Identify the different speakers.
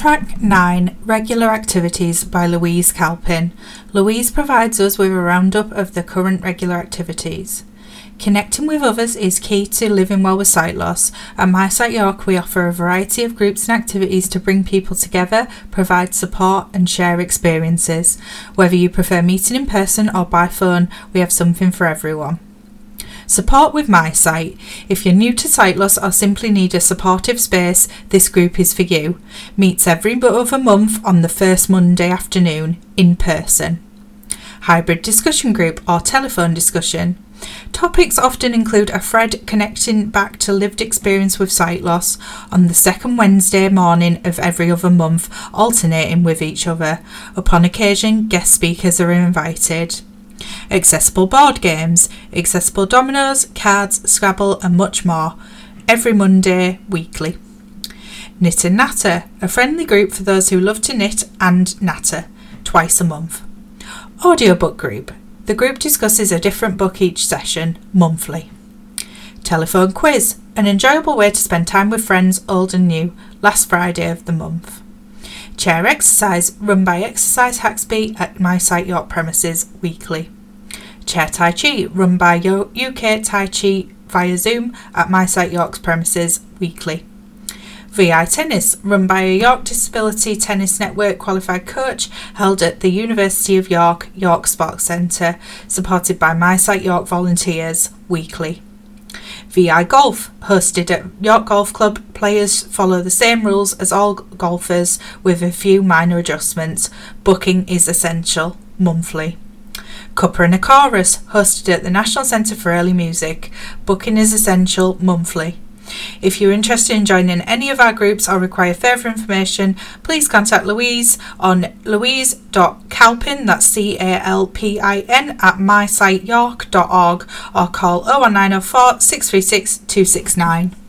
Speaker 1: Track 9, Regular Activities by Louise Calpin. Louise provides us with a roundup of the current regular activities. Connecting with others is key to living well with sight loss. At MySight York, we offer a variety of groups and activities to bring people together, provide support and share experiences. Whether you prefer meeting in person or by phone, we have something for everyone. Support with MySight. If you're new to sight loss or simply need a supportive space, this group is for you. Meets every other month on the first Monday afternoon, in person. Hybrid discussion group or telephone discussion. Topics often include a thread connecting back to lived experience with sight loss on the second Wednesday morning of every other month, alternating with each other. Upon occasion, guest speakers are invited. Accessible board games, accessible dominoes, cards, Scrabble and much more. Every Monday, weekly. Knit and Natter, a friendly group for those who love to knit and natter, twice a month. Audiobook group. The group discusses a different book each session, monthly. Telephone quiz, an enjoyable way to spend time with friends old and new, last Friday of the month. Chair exercise, run by Exercise Haxby at MySight York premises, weekly. Chair Tai Chi, run by UK Tai Chi via Zoom at MySight York's premises, weekly. VI Tennis, run by a York Disability Tennis Network qualified coach, held at the University of York, York Sports Centre, supported by MySight York volunteers, weekly. VI Golf, hosted at York Golf Club, players follow the same rules as all golfers with a few minor adjustments. Booking is essential, monthly. Cuppa and a Chorus, hosted at the National Centre for Early Music. Booking is essential, monthly. If you're interested in joining any of our groups or require further information, please contact Louise on louise.calpin, that's CALPIN, at mysightyork.org or call 01904 636 269.